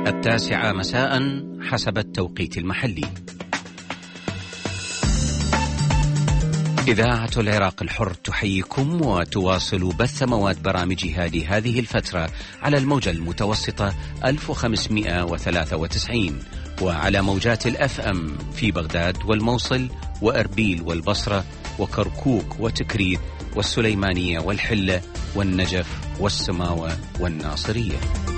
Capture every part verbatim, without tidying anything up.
التاسعة مساء حسب التوقيت المحلي. إذاعة العراق الحر تحييكم وتواصل بث مواد برامجها لهذه الفترة على الموجة المتوسطة ألف وخمسمائة وثلاثة وتسعين وعلى موجات الأف أم في بغداد والموصل وأربيل والبصرة وكركوك وتكريت والسليمانية والحلة والنجف والسماوة والناصرية.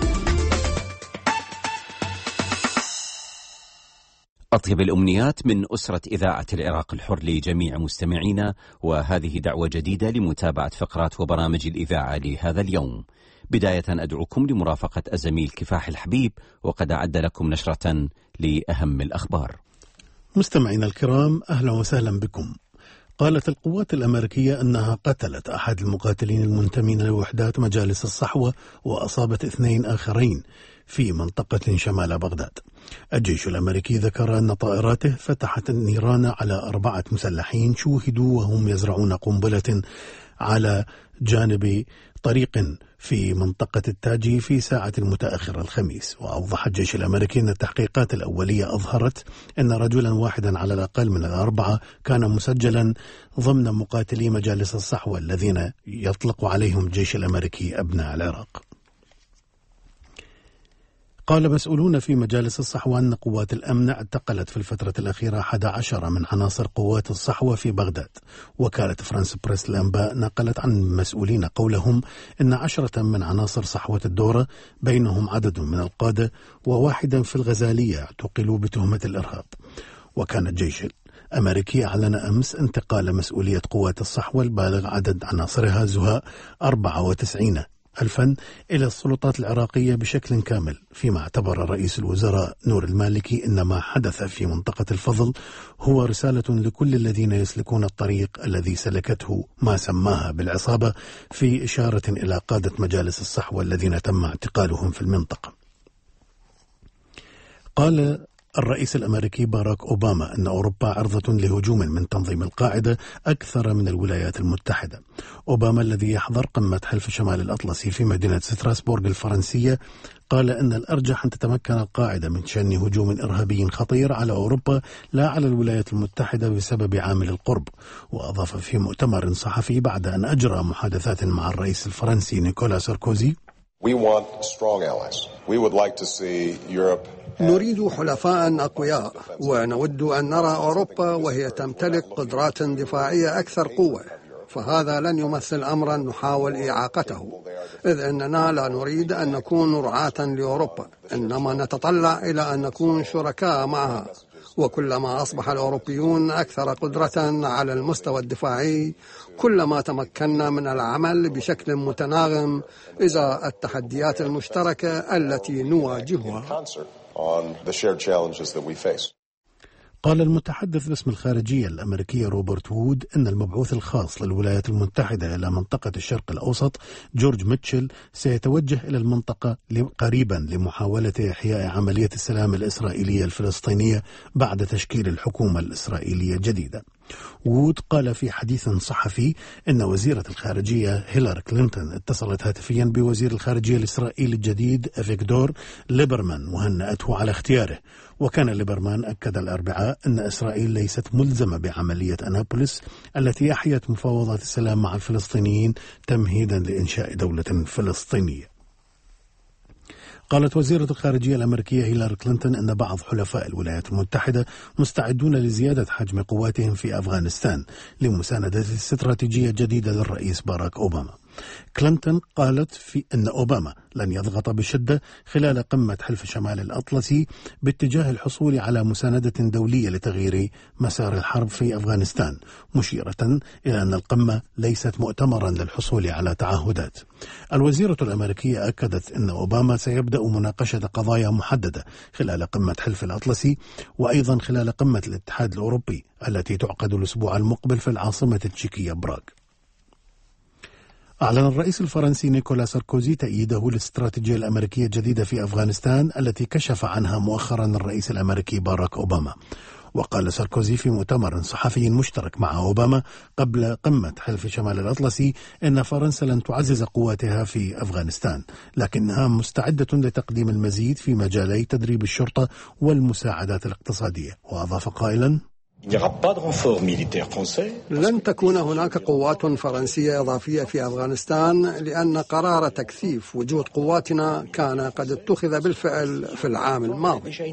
أطيب الأمنيات من أسرة إذاعة العراق الحر لجميع مستمعينا، وهذه دعوة جديدة لمتابعة فقرات وبرامج الإذاعة لهذا اليوم. بداية أدعوكم لمرافقة الزميل كفاح الحبيب، وقد أعد لكم نشرة لأهم الأخبار. مستمعينا الكرام، أهلا وسهلا بكم. قالت القوات الأمريكية أنها قتلت أحد المقاتلين المنتمين لوحدات مجالس الصحوة وأصابت اثنين آخرين في منطقة شمال بغداد. الجيش الأمريكي ذكر أن طائراته فتحت النيران على أربعة مسلحين شوهدوا وهم يزرعون قنبلة على جانب طريق في منطقة التاجي في ساعة متأخرة الخميس. وأوضح الجيش الأمريكي أن التحقيقات الأولية أظهرت أن رجلا واحدا على الأقل من الأربعة كان مسجلا ضمن مقاتلي مجالس الصحوة الذين يطلق عليهم الجيش الأمريكي أبناء العراق. قال مسؤولون في مجالس الصحوة أن قوات الأمن اعتقلت في الفترة الأخيرة أحد عشر من عناصر قوات الصحوة في بغداد. وكالة فرانس بريس الأنباء نقلت عن مسؤولين قولهم إن عشرة من عناصر صحوة الدورة بينهم عدد من القادة وواحدا في الغزالية اعتقلوا بتهمة الإرهاب. وكان الجيش الأمريكي أعلن أمس انتقال مسؤولية قوات الصحوة البالغ عدد عناصرها زهاء أربعة وتسعين ألفا إلى السلطات العراقية بشكل كامل، فيما اعتبر رئيس الوزراء نور المالكي أن ما حدث في منطقة الفضل هو رسالة لكل الذين يسلكون الطريق الذي سلكته ما سماها بالعصابة، في إشارة إلى قادة مجالس الصحوة الذين تم اعتقالهم في المنطقة. قال الرئيس الأمريكي باراك أوباما أن أوروبا عرضة لهجوم من تنظيم القاعدة أكثر من الولايات المتحدة. أوباما الذي يحضر قمة حلف شمال الأطلسي في مدينة ستراسبورغ الفرنسية قال أن الأرجح أن تتمكن القاعدة من شن هجوم إرهابي خطير على أوروبا لا على الولايات المتحدة بسبب عامل القرب. وأضاف في مؤتمر صحفي بعد أن أجرى محادثات مع الرئيس الفرنسي نيكولا ساركوزي: We want strong allies. We would like to see Europe. نريد حلفاء أقوياء، ونود أن نرى أوروبا وهي تمتلك قدرات دفاعية أكثر قوة، فهذا لن يمثل أمرا نحاول إعاقته، إذ أننا لا نريد أن نكون رعاة لأوروبا، إنما نتطلع إلى أن نكون شركاء معها. وكلما أصبح الأوروبيون أكثر قدرة على المستوى الدفاعي كلما تمكنا من العمل بشكل متناغم إزاء التحديات المشتركة التي نواجهها. قال المتحدث باسم الخارجية الأمريكية روبرت وود أن المبعوث الخاص للولايات المتحدة إلى منطقة الشرق الأوسط جورج ميتشل سيتوجه إلى المنطقة قريبا لمحاولة إحياء عملية السلام الإسرائيلية الفلسطينية بعد تشكيل الحكومة الإسرائيلية الجديدة. وود قال في حديث صحفي أن وزيرة الخارجية هيلاري كلينتون اتصلت هاتفيا بوزير الخارجية الإسرائيلي الجديد أفيغدور ليبرمان وهنأته على اختياره. وكان ليبرمان أكد الأربعاء أن إسرائيل ليست ملزمة بعملية أنابوليس التي أحيت مفاوضات السلام مع الفلسطينيين تمهيدا لإنشاء دولة فلسطينية. قالت وزيرة الخارجية الأمريكية هيلاري كلينتون أن بعض حلفاء الولايات المتحدة مستعدون لزيادة حجم قواتهم في أفغانستان لمساندة استراتيجية جديدة للرئيس باراك أوباما. كلينتون قالت في أن أوباما لن يضغط بشدة خلال قمة حلف شمال الأطلسي باتجاه الحصول على مساندة دولية لتغيير مسار الحرب في أفغانستان، مشيرة إلى أن القمة ليست مؤتمرا للحصول على تعهدات. الوزيرة الأمريكية أكدت أن أوباما سيبدأ مناقشة قضايا محددة خلال قمة حلف الأطلسي، وأيضا خلال قمة الاتحاد الأوروبي التي تعقد الأسبوع المقبل في العاصمة التشيكية براغ. أعلن الرئيس الفرنسي نيكولا ساركوزي تأييده للاستراتيجية الأمريكية الجديدة في أفغانستان التي كشف عنها مؤخرا الرئيس الأمريكي باراك أوباما. وقال ساركوزي في مؤتمر صحفي مشترك مع أوباما قبل قمة حلف شمال الأطلسي إن فرنسا لن تعزز قواتها في أفغانستان، لكنها مستعدة لتقديم المزيد في مجالي تدريب الشرطة والمساعدات الاقتصادية. وأضاف قائلا: لن تكون هناك قوات فرنسية إضافية في أفغانستان لأن قرار تكثيف وجود قواتنا كان قد اتخذ بالفعل في العام الماضي.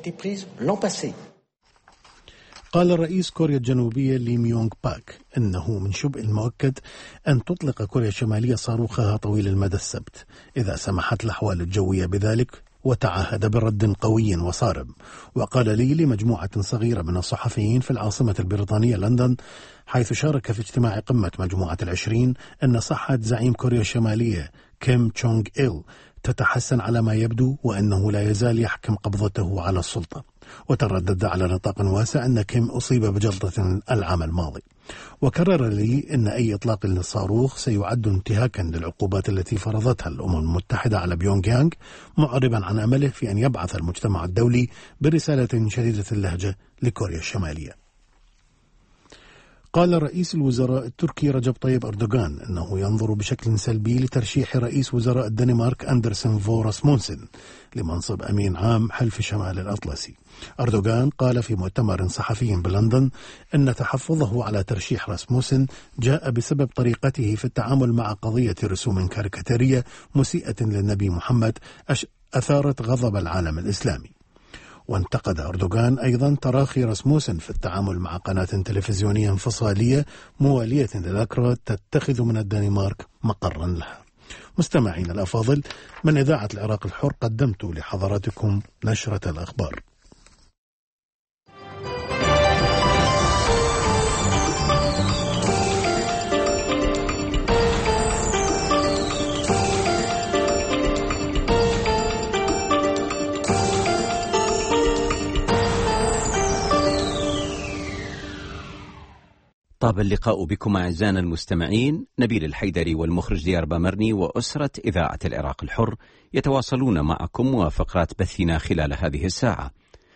قال الرئيس كوريا الجنوبية لي ميونغ باك إنه من شبه المؤكد أن تطلق كوريا الشمالية صاروخها طويل المدى السبت إذا سمحت الأحوال الجوية بذلك، وتعهد برد قوي وصارم. وقال لي لمجموعة صغيرة من الصحفيين في العاصمة البريطانية لندن حيث شارك في اجتماع قمة مجموعة العشرين أن صحة زعيم كوريا الشمالية كيم تشونغ إل تتحسن على ما يبدو، وأنه لا يزال يحكم قبضته على السلطة. وتردد على نطاق واسع أن كيم أصيب بجلطة العام الماضي. وكرر لي أن أي إطلاق للصاروخ سيعد انتهاكا للعقوبات التي فرضتها الأمم المتحدة على بيونغ يانغ، معربا عن أمله في أن يبعث المجتمع الدولي برسالة شديدة اللهجة لكوريا الشمالية. قال رئيس الوزراء التركي رجب طيب أردوغان أنه ينظر بشكل سلبي لترشيح رئيس وزراء الدنمارك أندرسن فو راسمونسن لمنصب أمين عام حلف شمال الأطلسي. أردوغان قال في مؤتمر صحفي بلندن أن تحفظه على ترشيح راسموسن جاء بسبب طريقته في التعامل مع قضية رسوم كاريكاتيرية مسيئة للنبي محمد أثارت غضب العالم الإسلامي. وانتقد أردوغان أيضا تراخي راسموسن في التعامل مع قناة تلفزيونية انفصالية موالية للأكرا تتخذ من الدنمارك مقرا لها. مستمعين الأفاضل، من إذاعة العراق الحر قدمت لحضراتكم نشرة الأخبار. طاب اللقاء بكم أعزائنا المستمعين. نبيل الحيدري والمخرج ديار بامرني وأسرة إذاعة العراق الحر يتواصلون معكم وفقرات بثنا خلال هذه الساعة.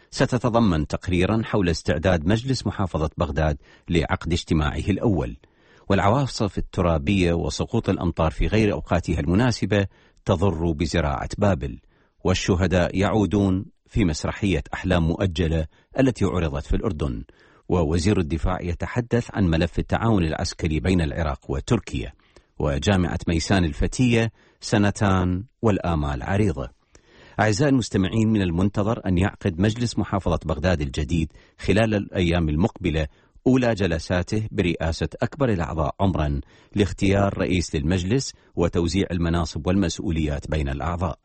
ستتضمن تقريرا حول استعداد مجلس محافظة بغداد لعقد اجتماعه الأول، والعواصف الترابية وسقوط الأمطار في غير أوقاتها المناسبة تضر بزراعة بابل، والشهداء يعودون في مسرحية أحلام مؤجلة التي عرضت في الأردن. ووزير الدفاع يتحدث عن ملف التعاون العسكري بين العراق وتركيا. وجامعة ميسان الفتية سنتان والآمال عريضة. أعزائي المستمعين، من المنتظر أن يعقد مجلس محافظة بغداد الجديد خلال الأيام المقبلة أولى جلساته برئاسة أكبر الأعضاء عمرا لاختيار رئيس للمجلس وتوزيع المناصب والمسؤوليات بين الأعضاء.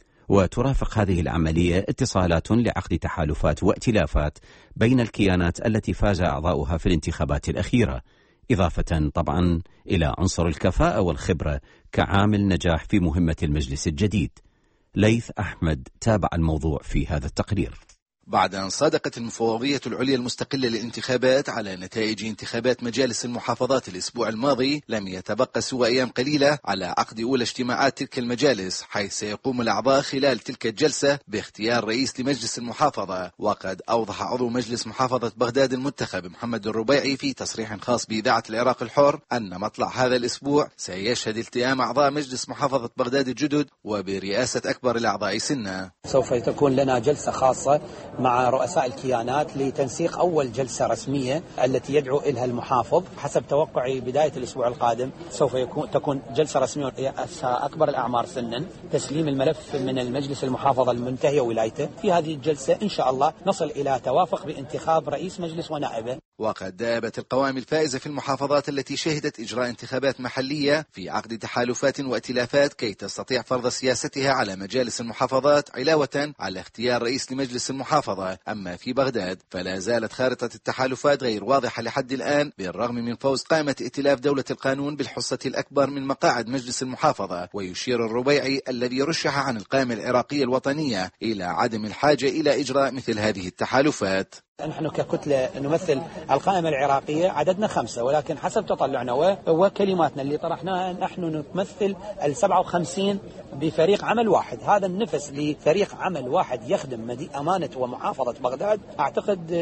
وترافق هذه العملية اتصالات لعقد تحالفات وائتلافات بين الكيانات التي فاز أعضاؤها في الانتخابات الأخيرة، إضافة طبعا إلى عنصر الكفاءة والخبرة كعامل نجاح في مهمة المجلس الجديد. ليث أحمد تابع الموضوع في هذا التقرير. بعد أن صادقت المفوضية العليا المستقلة للانتخابات على نتائج انتخابات مجالس المحافظات الأسبوع الماضي، لم يتبقى سوى أيام قليلة على عقد أولى اجتماعات تلك المجالس، حيث سيقوم الأعضاء خلال تلك الجلسة باختيار رئيس لمجلس المحافظة. وقد أوضح عضو مجلس محافظة بغداد المنتخب محمد الربيعي في تصريح خاص بإذاعة العراق الحر أن مطلع هذا الأسبوع سيشهد التئام أعضاء مجلس محافظة بغداد الجدد وبرئاسة أكبر الأعضاء سنا. سوف تكون لنا جلسة خاصة مع رؤساء الكيانات لتنسيق أول جلسة رسمية التي يدعو إلها المحافظ. حسب توقعي بداية الأسبوع القادم سوف يكون تكون جلسة رسمية رئاسها أكبر الأعمار سنا، تسليم الملف من المجلس المحافظة المنتهية ولايته. في هذه الجلسة إن شاء الله نصل إلى توافق بانتخاب رئيس مجلس ونائبه. وقد دابت القوائم الفائزة في المحافظات التي شهدت إجراء انتخابات محلية في عقد تحالفات وائتلافات كي تستطيع فرض سياستها على مجالس المحافظات علاوة على اختيار رئيس لمجلس المحافظة. أما في بغداد فلا زالت خارطة التحالفات غير واضحة لحد الآن، بالرغم من فوز قائمة ائتلاف دولة القانون بالحصة الأكبر من مقاعد مجلس المحافظة. ويشير الربيعي الذي رشح عن القائمة العراقية الوطنية إلى عدم الحاجة إلى إجراء مثل هذه التحالفات. نحن ككتلة نمثل القائمة العراقية، عددنا خمسة، ولكن حسب تطلعنا وكلماتنا اللي طرحناها نحن نمثل السبعة وخمسين بفريق عمل واحد. هذا النفس لفريق عمل واحد يخدم أمانة ومحافظة بغداد أعتقد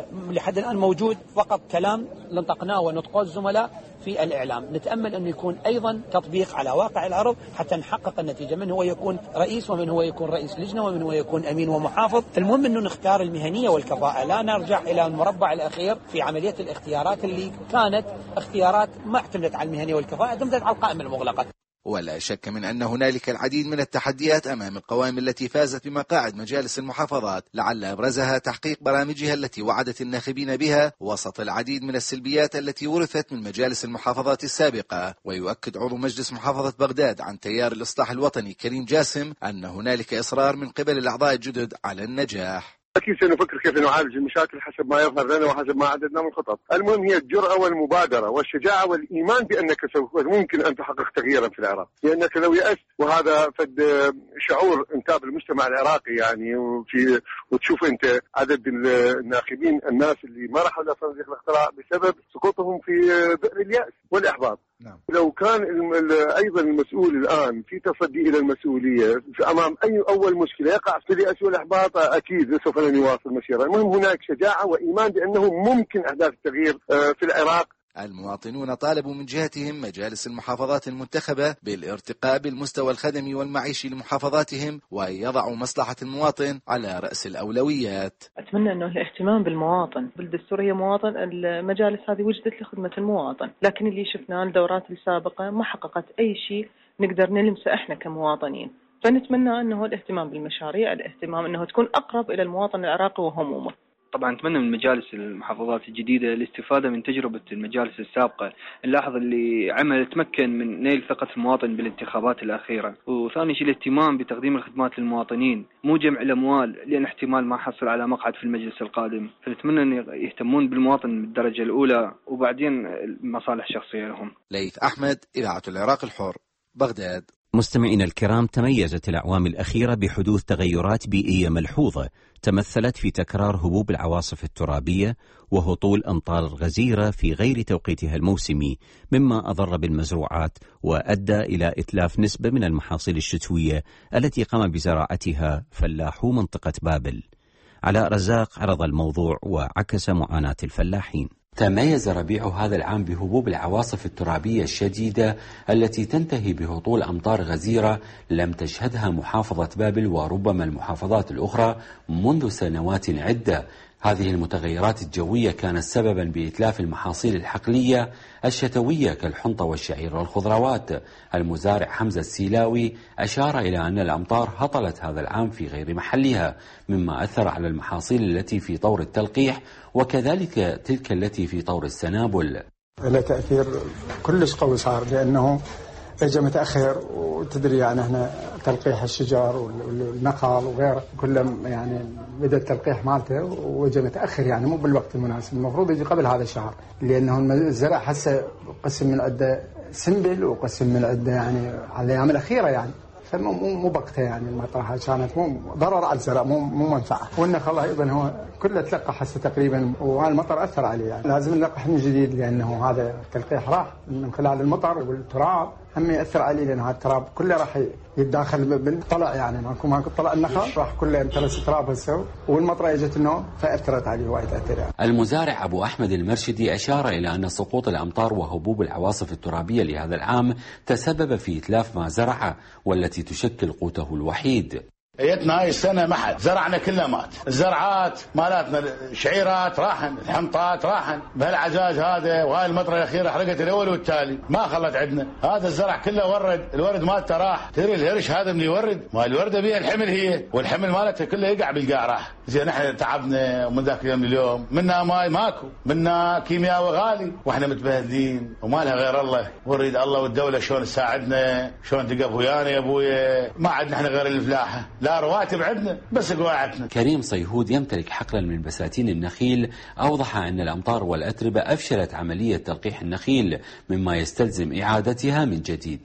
لحد الآن موجود، فقط كلام لنطقناه ونطقه الزملاء في الإعلام. نتأمل أنه يكون أيضا تطبيق على واقع الأرض حتى نحقق النتيجة، من هو يكون رئيس ومن هو يكون رئيس لجنة ومن هو يكون أمين ومحافظ. المهم أنه نختار المهنية والكفاءة، لا نرجع إلى المربع الأخير في عملية الاختيارات اللي كانت اختيارات ما اعتمدت على المهنية والكفاءة، اعتمدت على القائمة المغلقة. ولا شك من أن هنالك العديد من التحديات أمام القوائم التي فازت بمقاعد مجالس المحافظات، لعل أبرزها تحقيق برامجها التي وعدت الناخبين بها وسط العديد من السلبيات التي ورثت من مجالس المحافظات السابقة. ويؤكد عضو مجلس محافظة بغداد عن تيار الإصلاح الوطني كريم جاسم أن هنالك إصرار من قبل الأعضاء الجدد على النجاح. أكيد سنفكر كيف نعالج المشاكل حسب ما يظهر لنا وحسب ما عددنا من الخطط. المهم هي الجرأة والمبادرة والشجاعة والإيمان بأنك سوف ممكن أن تحقق تغييرا في العراق، لأنك لو يأست، وهذا فد شعور انتاب المجتمع العراقي يعني، وفي وتشوف أنت عدد الناخبين الناس اللي ما راحوا لصناديق الاقتراع بسبب سقوطهم في بئر اليأس والإحباط. نعم. لو كان أيضا المسؤول الآن في تصدي إلى المسؤولية أمام أي أول مشكلة يقع في اليأس والإحباط، أكيد سوف نواصل مسيرة. المهم هناك شجاعة وإيمان بأنه ممكن أحداث التغيير في العراق. المواطنون طالبوا من جهتهم مجالس المحافظات المنتخبة بالارتقاء بالمستوى الخدمي والمعيشي لمحافظاتهم، وأن يضعوا مصلحة المواطن على رأس الأولويات. أتمنى أنه الاهتمام بالمواطن، بالدستور هي مواطن، المجالس هذه وجدت لخدمة المواطن، لكن اللي شفناه الدورات السابقة ما حققت أي شيء نقدر نلمسه إحنا كمواطنين. فنتمنى أنه الاهتمام بالمشاريع، الاهتمام أنه تكون أقرب إلى المواطن العراقي وهمومه. طبعا نتمنى من مجالس المحافظات الجديدة الاستفادة من تجربة المجالس السابقة، نلاحظ اللي عمل تمكن من نيل ثقة المواطن بالانتخابات الأخيرة. وثاني شيء الاهتمام بتقديم الخدمات للمواطنين، مو جمع الأموال لأن احتمال ما حصل على مقعد في المجلس القادم. فنتمنى أن يهتمون بالمواطن بالدرجة الأولى وبعدين المصالح الشخصية لهم. ليث أحمد، إذاعة العراق الحر، بغداد. مستمعينا الكرام، تميزت الأعوام الأخيرة بحدوث تغيرات بيئية ملحوظة تمثلت في تكرار هبوب العواصف الترابية وهطول أمطار غزيرة في غير توقيتها الموسمي، مما أضر بالمزروعات وأدى إلى إتلاف نسبة من المحاصيل الشتوية التي قام بزراعتها فلاحو منطقة بابل. علاء رزاق عرض الموضوع وعكس معاناة الفلاحين. تميز ربيع هذا العام بهبوب العواصف الترابية الشديدة التي تنتهي بهطول أمطار غزيرة لم تشهدها محافظة بابل وربما المحافظات الأخرى منذ سنوات عدة. هذه المتغيرات الجوية كانت سببا بإتلاف المحاصيل الحقلية الشتوية كالحنطة والشعير والخضروات. المزارع حمزة السيلاوي أشار إلى أن الأمطار هطلت هذا العام في غير محلها، مما أثر على المحاصيل التي في طور التلقيح وكذلك تلك التي في طور السنابل. له تأثير كلش قوي صار، لأنه اجى متأخر، وتدري يعني احنا تلقيح الشجر والنخل وغيره كله يعني بدأ التلقيح مالته وجى متأخر، يعني مو بالوقت المناسب، المفروض يجي قبل هذا الشهر، لأنه الزرع هسه قسم من عده سنبل وقسم من عده يعني على الأيام الأخيرة، يعني فمو مو بقته، يعني المطرحة كانت مو ضرر على الزرع، مو مو منفعة. والنخل أيضا هو كله تلقح هسه تقريبا، وهالمطر أثر عليه، يعني لازم نلقح من جديد، لأنه هذا التلقيح راح من خلال المطر والتراب هم يأثر عليه، لأن هذا التراب كله راح يتداخل بالطلع، يعني ماكو ماكو طلع النخل راح كله يمتلس تراب هسه، والمطر اجت النوم فأثرت عليه وايد أثر. يعني. المزارع أبو أحمد المرشدي أشار إلى أن سقوط الأمطار وهبوب العواصف الترابية لهذا العام تسبب في إتلاف ما زرعه والتي تشكل قوته الوحيد. ايتنا هاي السنه ما حد زرعنا كله مات، الزرعات مالتنا الشعيرات راحن، الحنطات راحن، بهالعجاج هذا وهاي المطره الاخيره حرقت الاول والتالي ما خلت عندنا، هذا الزرع كله ورد، الورد مالته راح، تدري الهرش هذا من يورد، ما الورده بيها الحمل هي، والحمل مالته كله يقع بالقاع راح، زين احنا تعبنا ومن ذاك اليوم لليوم، منا ماي ماكو، منا كيمياء غالي، واحنا متبهدلين وما لها غير الله، ونريد الله والدوله شلون تساعدنا، شلون تقف ويانا يا ابويا، ما عندنا احنا غير الفلاحه، لا رواتب عندنا بس قواعدنا. كريم صيهود يمتلك حقلا من بساتين النخيل أوضح أن الأمطار والأتربة أفشلت عملية تلقيح النخيل، مما يستلزم إعادتها من جديد.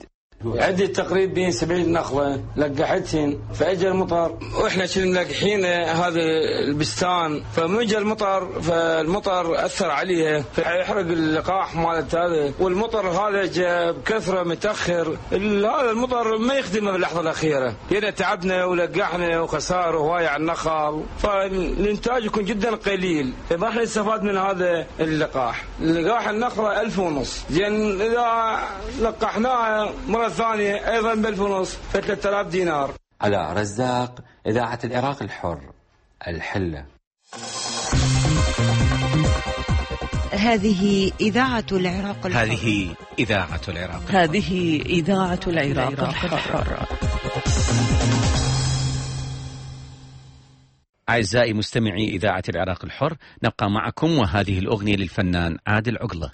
عندي تقريبا بين سبعين نخلة لقحتهن، فاجى المطر واحنا كنا ملقحين هذا البستان، فمن المطر فالمطر اثر عليها فيحرق اللقاح مالت هذا، والمطر هذا جاء بكثره متاخر، هذا المطر ما يخدمه باللحظه الاخيره، هنا تعبنا ولقحنا وخساره هوايه على النخل، فالانتاج يكون جدا قليل، فما راح نستفاد من هذا اللقاح. لقاح النخله ألف ونص، زين اذا لقحناها مره ثانيه ايضا بألف ونص ثلاثة آلاف دينار. علاء رزاق، إذاعة العراق الحر، الحلة. هذه إذاعة العراق الحر. هذه إذاعة العراق الحر. هذه إذاعة العراق الحر. أعزائي مستمعي إذاعة العراق الحر، نبقى معكم وهذه الأغنية للفنان عادل عقلة.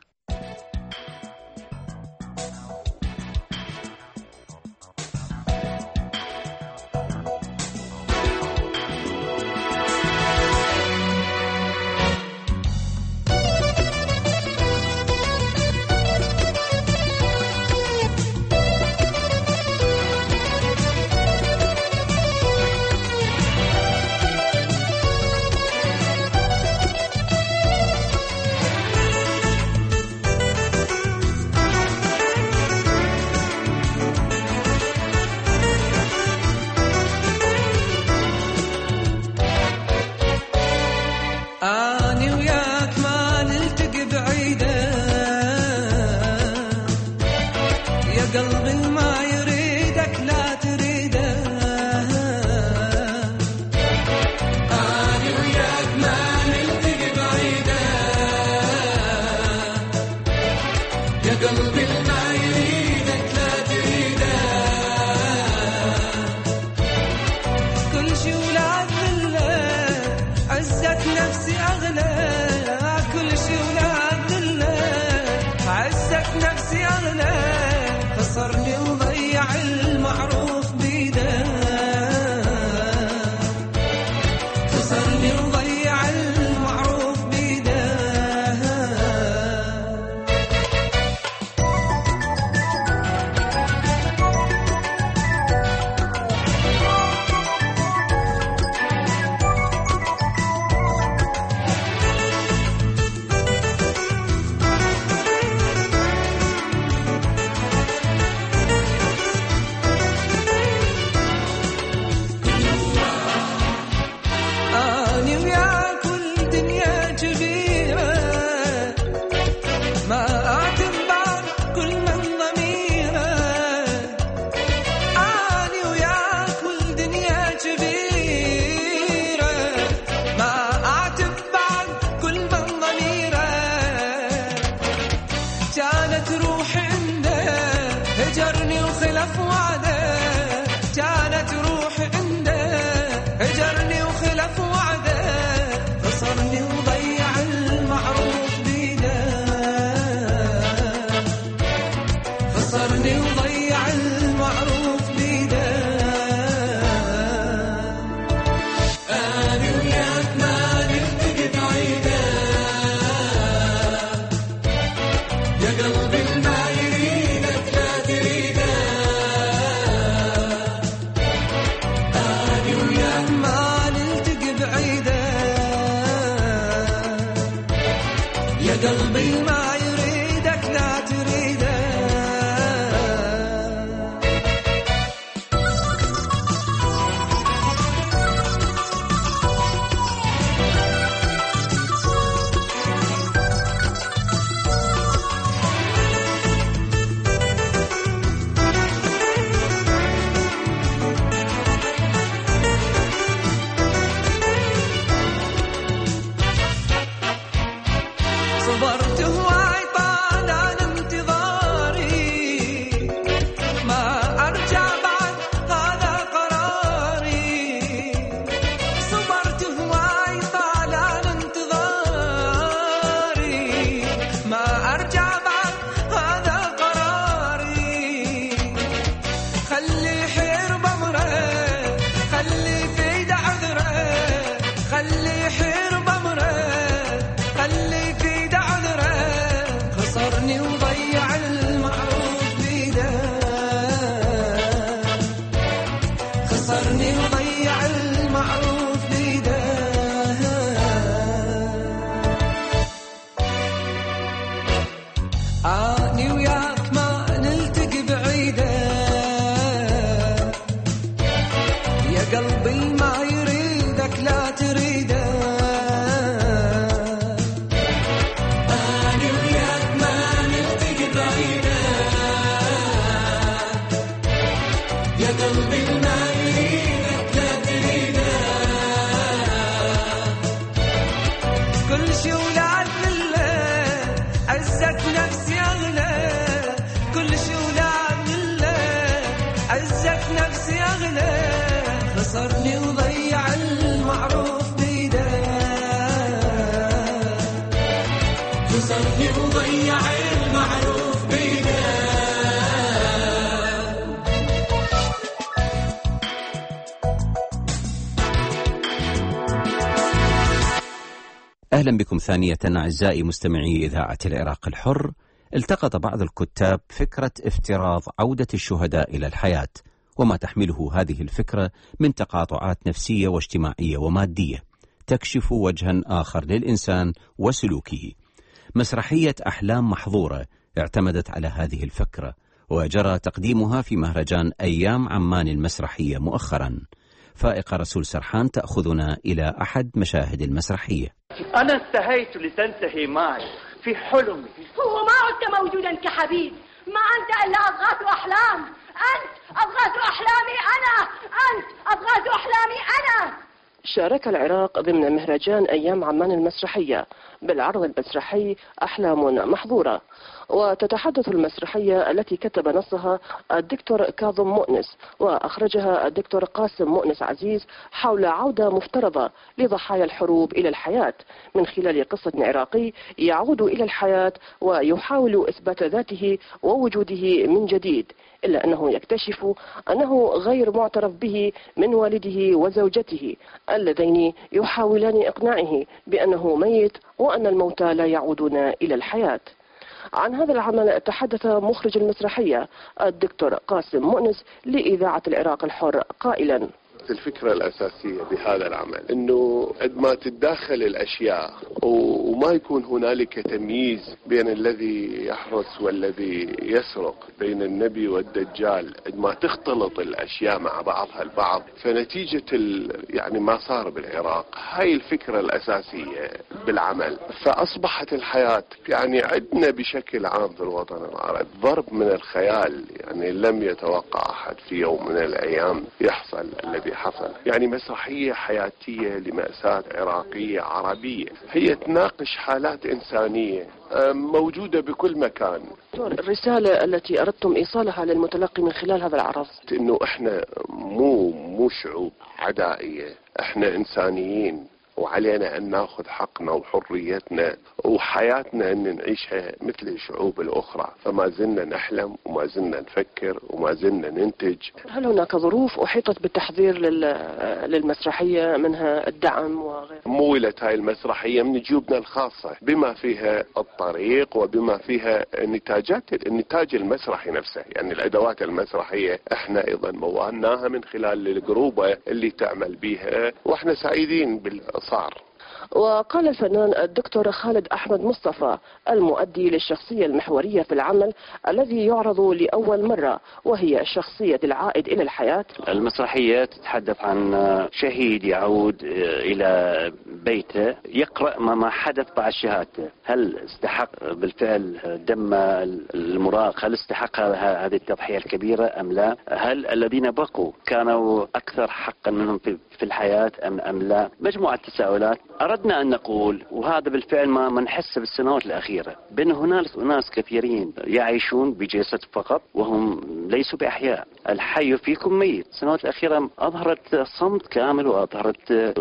صبرت أهلا بكم ثانية أعزائي مستمعي إذاعة العراق الحر. التقط بعض الكتاب فكرة افتراض عودة الشهداء إلى الحياة وما تحمله هذه الفكرة من تقاطعات نفسية واجتماعية ومادية تكشف وجها آخر للإنسان وسلوكه. مسرحية أحلام محظورة اعتمدت على هذه الفكرة وجرى تقديمها في مهرجان أيام عمان المسرحية مؤخرا. فائقة رسول سرحان تأخذنا إلى أحد مشاهد المسرحية. أنا انتهيت لتنتهي معي في حلمي. هو ما عدت موجودا كحبيب، ما أنت إلا أضغاث أحلام. أنت أضغاث أحلامي أنا، أنت أضغاث أحلامي أنا. شارك العراق ضمن مهرجان أيام عمان المسرحية بالعرض المسرحي أحلام محظورة، وتتحدث المسرحية التي كتب نصها الدكتور كاظم مؤنس وأخرجها الدكتور قاسم مؤنس عزيز حول عودة مفترضة لضحايا الحروب إلى الحياة من خلال قصة عراقي يعود إلى الحياة ويحاول إثبات ذاته ووجوده من جديد، إلا أنه يكتشف أنه غير معترف به من والده وزوجته اللذين يحاولان إقناعه بأنه ميت وأن الموتى لا يعودون إلى الحياة. عن هذا العمل تحدث مخرج المسرحية الدكتور قاسم مؤنس لإذاعة العراق الحر قائلا: الفكرة الأساسية بهذا العمل أنه قد ما تتداخل الأشياء وما يكون هنالك تمييز بين الذي يحرس والذي يسرق، بين النبي والدجال، قد ما تختلط الأشياء مع بعضها البعض، فنتيجة يعني ما صار بالعراق هاي الفكرة الأساسية بالعمل. فأصبحت الحياة يعني عندنا بشكل عام في الوطن العربي ضرب من الخيال، يعني لم يتوقع أحد في يوم من الأيام يحصل الذي حصل. يعني مسرحية حياتية لمأساة عراقية عربية، هي تناقش حالات إنسانية موجودة بكل مكان. الرسالة التي أردتم إيصالها للمتلقي من خلال هذا العرض إنه إحنا مو مو شعوب عدائية، إحنا إنسانيين وعلينا أن نأخذ حقنا وحريتنا وحياتنا أن نعيشها مثل الشعوب الأخرى، فما زلنا نحلم وما زلنا نفكر وما زلنا ننتج. هل هناك ظروف أحيطت بالتحضير للمسرحية منها الدعم وغيره؟ مولت هاي المسرحية من جيوبنا الخاصة بما فيها الطريق وبما فيها النتاجات النتاج المسرحي نفسه، يعني الأدوات المسرحية احنا أيضا موالناها من خلال الجروبة اللي تعمل بيها، واحنا سعيدين بالصار. وقال الفنان الدكتور خالد أحمد مصطفى المؤدي للشخصية المحورية في العمل الذي يعرض لأول مرة وهي شخصية العائد إلى الحياة. المسرحية تتحدث عن شهيد يعود إلى بيته يقرأ ما حدث بعد شهادته، هل استحق بالفعل دم المراق، هل استحق هذه التضحية الكبيرة أم لا، هل الذين بقوا كانوا أكثر حقا منهم في الحياة أم أم لا. مجموعة تساؤلات أردنا أن نقول، وهذا بالفعل ما منحس بالسنوات الأخيرة، بأن هناك ناس كثيرين يعيشون بجسد فقط وهم ليسوا بأحياء. الحي فيكم ميت. السنوات الأخيرة أظهرت صمت كامل وأظهرت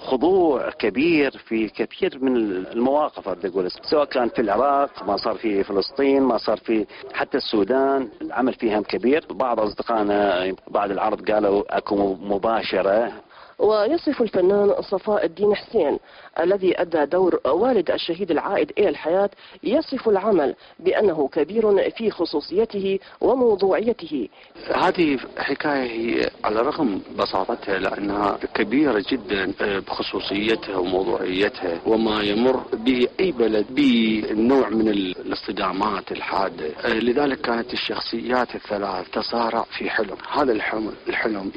خضوع كبير في كثير من المواقف، أقول سواء كان في العراق، ما صار في فلسطين، ما صار في حتى السودان، العمل فيها كبير. بعض أصدقائنا بعد العرض قالوا أكو مباشرة. ويصف الفنان صفاء الدين حسين الذي أدى دور والد الشهيد العائد إلى الحياة، يصف العمل بأنه كبير في خصوصيته وموضوعيته. هذه حكاية هي على رغم بساطتها لأنها كبيرة جدا بخصوصيتها وموضوعيتها وما يمر به أي بلد بنوع من الاصطدامات الحادة، لذلك كانت الشخصيات الثلاث تصارع في حلم. هذا الحلم الحلم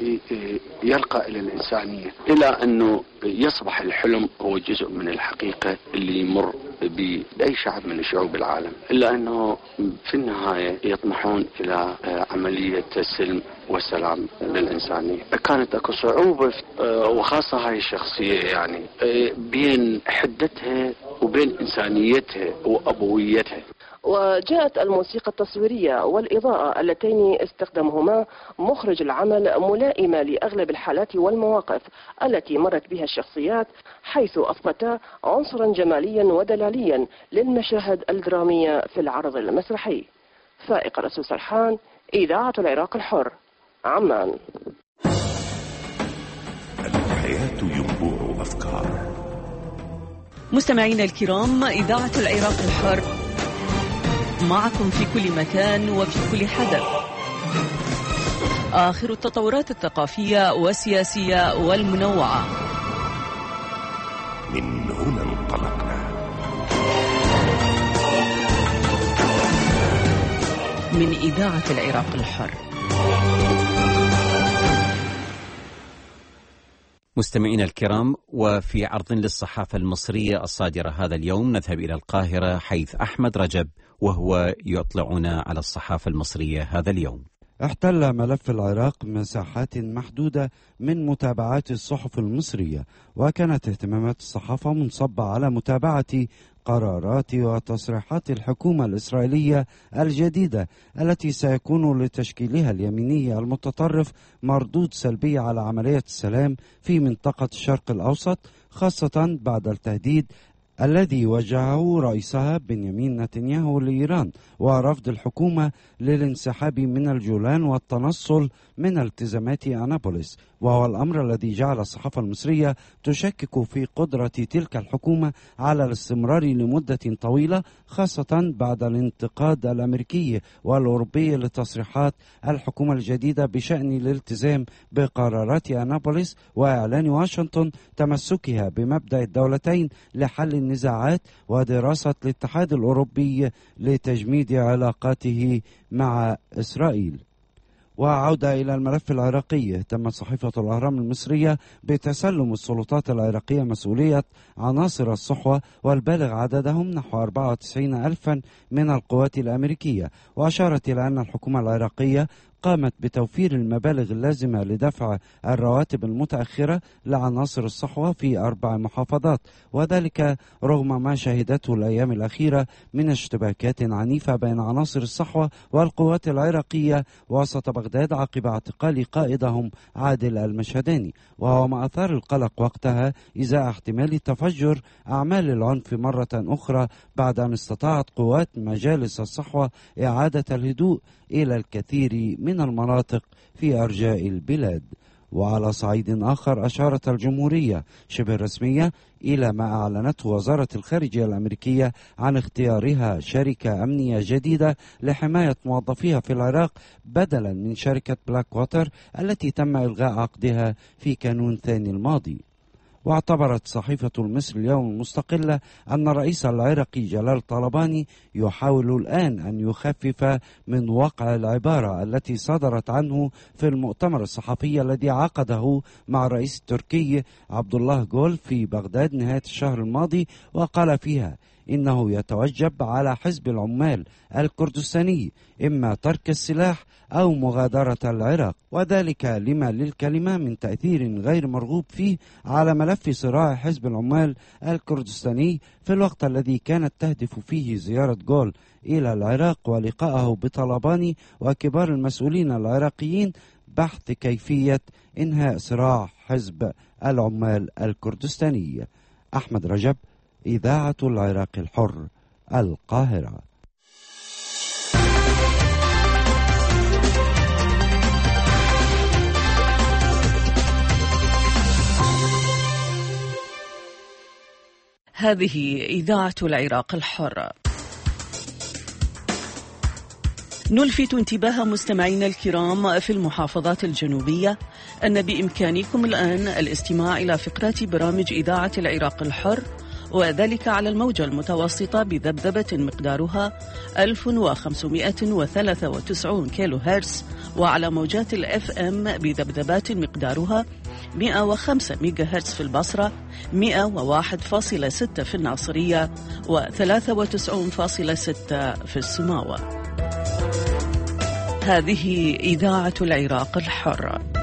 يرقى إلى الإنسان إلى أنه يصبح الحلم هو جزء من الحقيقة اللي يمر بأي شعب من شعوب العالم، إلا أنه في النهاية يطمحون إلى عملية السلم والسلام للإنسانية. كانت أكو صعوبة وخاصة هاي الشخصية يعني بين حدتها وبين إنسانيتها وأبويتها. وجاءت الموسيقى التصويرية والإضاءة اللتين استخدمهما مخرج العمل ملائمة لأغلب الحالات والمواقف التي مرت بها الشخصيات، حيث أضفتا عنصرا جماليا ودلاليا للمشاهد الدرامية في العرض المسرحي. فائقة رسول سرحان، إذاعة العراق الحر، عمان. الحياة ينبوع أفكار. مستمعينا الكرام، إذاعة العراق الحر معكم في كل مكان وفي كل حدث. آخر التطورات الثقافية والسياسية والمنوعة. من هنا انطلقنا، من إذاعة العراق الحر. مستمعينا الكرام، وفي عرض للصحافة المصرية الصادرة هذا اليوم نذهب إلى القاهرة حيث أحمد رجب وهو يطلعنا على الصحافة المصرية هذا اليوم. احتل ملف العراق مساحات محدودة من متابعات الصحف المصرية، وكانت اهتمامات الصحافة منصبة على متابعة قرارات وتصريحات الحكومة الإسرائيلية الجديدة التي سيكون لتشكيلها اليميني المتطرف مردود سلبي على عملية السلام في منطقة الشرق الأوسط، خاصة بعد التهديد الذي وجهه رئيسها بنيامين نتنياهو لإيران ورفض الحكومة للانسحاب من الجولان والتنصل من التزامات أنابوليس، وهو الأمر الذي جعل الصحافة المصرية تشكك في قدرة تلك الحكومة على الاستمرار لمدة طويلة، خاصة بعد الانتقاد الأمريكي والأوروبي لتصريحات الحكومة الجديدة بشأن الالتزام بقرارات أنابوليس وإعلان واشنطن تمسكها بمبدأ الدولتين لحل النزاعات ودراسة الاتحاد الأوروبي لتجميد علاقاته مع إسرائيل. وعودة إلى الملف العراقي، اهتمت صحيفة الأهرام المصرية بتسلم السلطات العراقية مسؤولية عناصر الصحوة والبالغ عددهم نحو أربعة وتسعين ألفا من القوات الأمريكية، وأشارت إلى أن الحكومة العراقية قامت بتوفير المبالغ اللازمة لدفع الرواتب المتأخرة لعناصر الصحوة في أربع محافظات، وذلك رغم ما شهدته الأيام الأخيرة من اشتباكات عنيفة بين عناصر الصحوة والقوات العراقية وسط بغداد عقب اعتقال قائدهم عادل المشهداني، وهو ما أثار القلق وقتها إزاء احتمال تفجر أعمال العنف مرة أخرى بعد أن استطاعت قوات مجالس الصحوة إعادة الهدوء إلى الكثير من المناطق في أرجاء البلاد. وعلى صعيد آخر، أشارت الجمهورية شبه رسمية إلى ما أعلنته وزارة الخارجية الأمريكية عن اختيارها شركة أمنية جديدة لحماية موظفيها في العراق بدلا من شركة بلاك ووتر التي تم إلغاء عقدها في كانون ثاني الماضي. واعتبرت صحيفة المصري اليوم المستقلة أن الرئيس العراقي جلال طلباني يحاول الآن أن يخفف من وقع العبارة التي صدرت عنه في المؤتمر الصحفي الذي عقده مع الرئيس التركي عبد الله جول في بغداد نهاية الشهر الماضي، وقال فيها إنه يتوجب على حزب العمال الكردستاني إما ترك السلاح أو مغادرة العراق، وذلك لما للكلمة من تأثير غير مرغوب فيه على ملف صراع حزب العمال الكردستاني في الوقت الذي كانت تهدف فيه زيارة جول إلى العراق ولقائه بطلباني وكبار المسؤولين العراقيين بحث كيفية إنهاء صراع حزب العمال الكردستاني. أحمد رجب، إذاعة العراق الحر، القاهرة. هذه إذاعة العراق الحر. نلفت انتباه مستمعينا الكرام في المحافظات الجنوبية أن بإمكانكم الآن الاستماع إلى فقرات برامج إذاعة العراق الحر، وذلك على الموجة المتوسطة بذبذبة مقدارها ألف وخمسمائة وثلاثة وتسعين كيلو هرتز، وعلى موجات الأف أم بذبذبات مقدارها مئة وخمسة ميجا هرتز في البصرة، مئة وواحد فاصلة ستة في الناصرية، وثلاثة وتسعين فاصلة ستة في السماوة. هذه إذاعة العراق الحر.